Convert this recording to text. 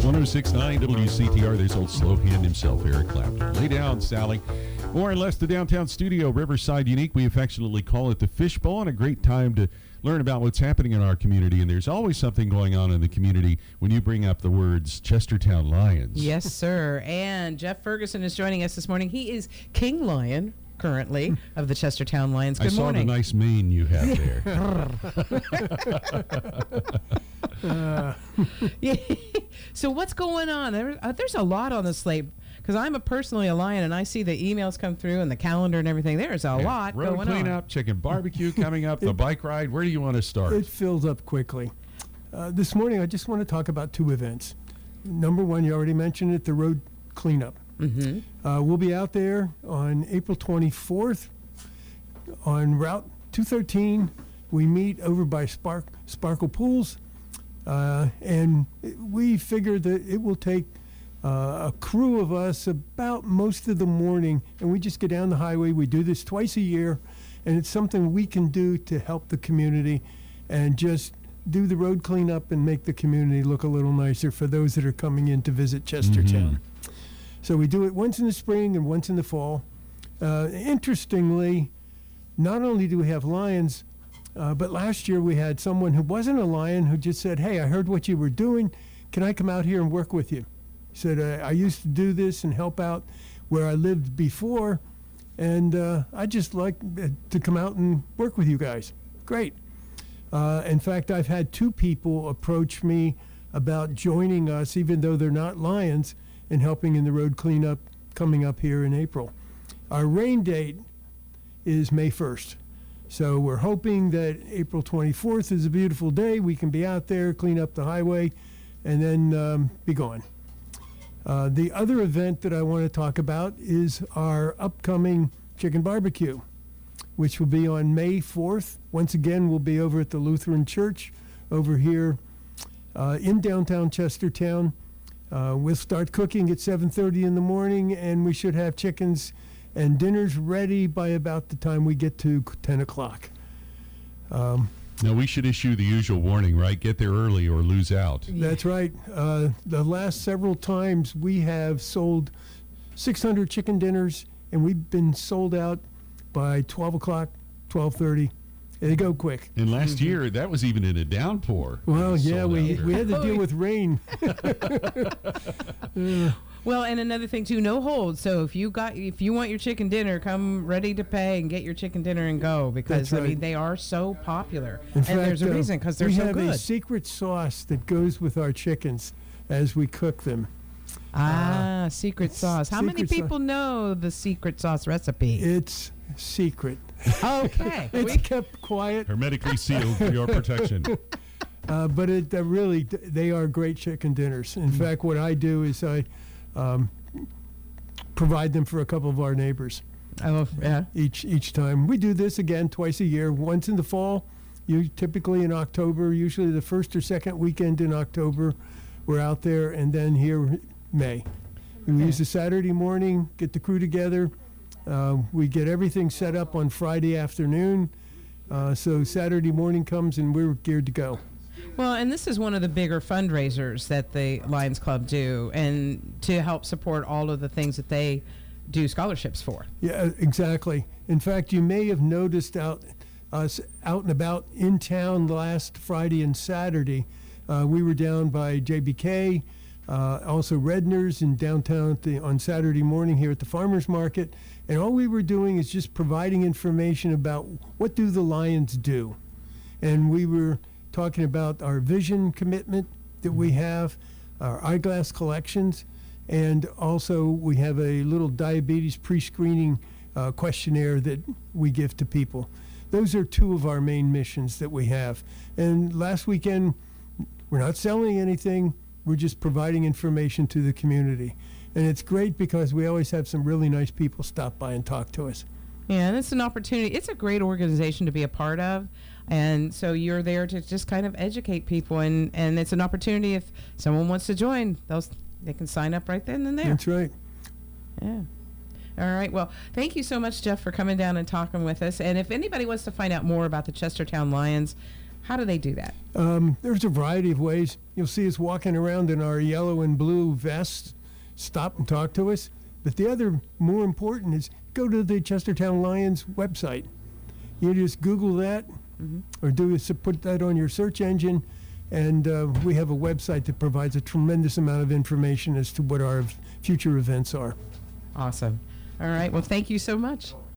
106.9 WCTR. There's old slow hand himself, Eric Clapton. Lay down, Sally. More or less the downtown studio, Riverside Unique. We affectionately call it the Fishbowl, and a great time to learn about what's happening in our community. And there's always something going on in the community when you bring up the words Chestertown Lions. Yes, sir. And Jeff Ferguson is joining us this morning. He is King Lion, currently, of the Chestertown Lions. Good morning. I saw the nice mane you have there. Yeah. So what's going on? There's a lot on the slate. Because I'm personally a Lion, and I see the emails come through and the calendar and everything. There's a lot road going on. Road cleanup, chicken barbecue coming up, the bike ride. Where do you want to start? It fills up quickly. This morning, I just want to talk about two events. Number one, you already mentioned it, the road cleanup. Mm-hmm. We'll be out there on April 24th on Route 213. We meet over by Sparkle Pools, and we figure that it will take a crew of us about most of the morning, and we just get down the highway. We do this twice a year, and it's something we can do to help the community and just do the road cleanup and make the community look a little nicer for those that are coming in to visit Chestertown. So we do it once in the spring and once in the fall. Interestingly, not only do we have Lions, but last year we had someone who wasn't a Lion who just said, "Hey, I heard what you were doing. Can I come out here and work with you?" He said, "I used to do this and help out where I lived before, and I'd just like to come out and work with you guys." Great. In fact, I've had two people approach me about joining us, even though they're not Lions, and helping in the road cleanup coming up here in April. Our rain date is May 1st. So we're hoping that April 24th is a beautiful day. We can be out there, clean up the highway, and then be gone. The other event that I want to talk about is our upcoming chicken barbecue, which will be on May 4th. Once again, we'll be over at the Lutheran Church over here in downtown Chestertown. We'll start cooking at 7:30 in the morning, and we should have chickens and dinners ready by about the time we get to 10 o'clock. Now, we should issue the usual warning, right? Get there early or lose out. That's right. The last several times we have sold 600 chicken dinners, and we've been sold out by 12 o'clock, 12:30. They go quick. And last year, that was even in a downpour. Well, yeah, we had to deal with rain. Well, and another thing too, no holds. So if you want your chicken dinner, come ready to pay and get your chicken dinner and go, because That's right. I mean they are so popular. In fact, there's a reason, because they're so good. We have a secret sauce that goes with our chickens as we cook them. Secret sauce. How many people know the secret sauce recipe? It's secret. Okay. It's kept quiet. Hermetically sealed for your protection. But really, they are great chicken dinners. In fact, what I do is I provide them for a couple of our neighbors. Oh, yeah. Each time. We do this again twice a year. Once in the fall, typically in October, usually the first or second weekend in October, we're out there, and then here May. We use a Saturday morning, get the crew together. We get everything set up on Friday afternoon. So Saturday morning comes and we're geared to go. Well, and this is one of the bigger fundraisers that the Lions Club do, and to help support all of the things that they do scholarships for. Yeah, exactly. In fact, you may have noticed us out and about in town last Friday and Saturday. We were down by JBK, also Redner's in downtown on Saturday morning here at the Farmers Market. And all we were doing is just providing information about what do the Lions do. And we were talking about our vision commitment that we have, our eyeglass collections, and also we have a little diabetes pre-screening questionnaire that we give to people. Those are two of our main missions that we have. And last weekend, we're not selling anything, we're just providing information to the community. And it's great because we always have some really nice people stop by and talk to us. Yeah, and it's an opportunity. It's a great organization to be a part of. And so you're there to just kind of educate people. And it's an opportunity if someone wants to join, they can sign up right then and there. That's right. Yeah. All right. Well, thank you so much, Jeff, for coming down and talking with us. And if anybody wants to find out more about the Chestertown Lions, How do they do that? There's a variety of ways. You'll see us walking around in our yellow and blue vests. Stop and talk to us. But the other more important is go to the Chestertown Lions website. You just Google that, or put that on your search engine, and we have a website that provides a tremendous amount of information as to what our future events are. Awesome. All right. Well, thank you so much.